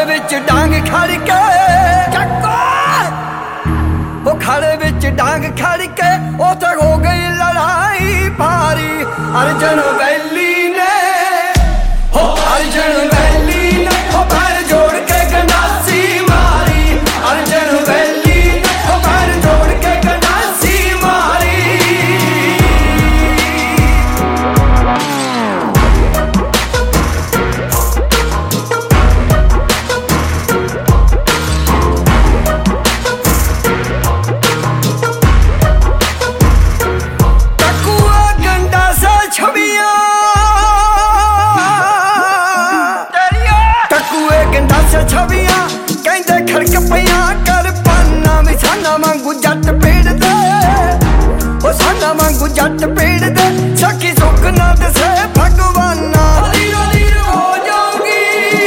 विच डांग खड़ के वो खड़े विच डांग खड़ के उते हो गई लड़ाई भारी। अर्जन वैली ने हो अर्जन वैली ने हो पैर जोड़ के गंडासी मारी। अर्जन वैली ने हो पैर जोड़ के गंडासी मारी। छवियां कहते खड़क पिया कर पाना भी साना वांगू जट पेड़ दे ओ साना वांगू जट पेड़ दे सखी सुख ना दसे भगवाना। लीरो लीरो हो जाऊंगी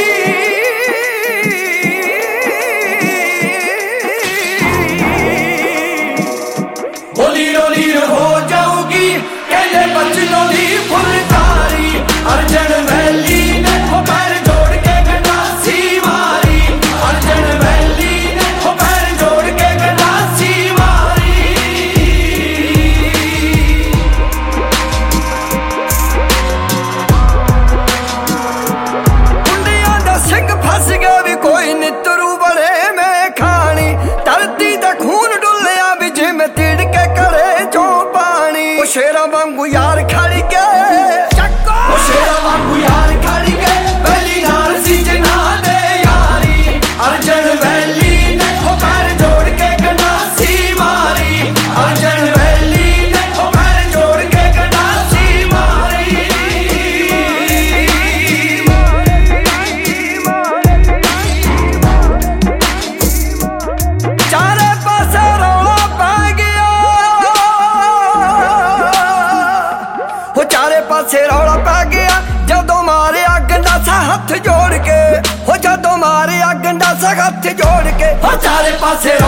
ओ लीरो लीरो हो जाऊंगी कहते बचनों दी फुलकारी। अर्जन वैली ने हो पैर जोड़ के गंडासी मारी। अर्जन वैली ने हो पैर जोड़ के गंडासी मारी। कुंडियां दा सिंह फस गया भी कोई नितरू बड़े में खानी। धरती दा खून डुलिया भी जिम तिड़के करे जो पानी। ओ शेरा वांगू यार खड़ गए ओ शेरा वांगू यार खड़ गए वैली नाल सीज ना दे यारी। अर्जन वैली ने हो पैर जोड़ के गंडासी मारी। अर्जन वैली ने हो पैर जोड़ के गंडासी मारी। चारे पासे रौला पै गया हो चारे पासे रौला पै गया जदों मारिया गंडासा हथ जोड़ के हो जदों मारिया गंडासा हथ जोड़ के हो चारे पासे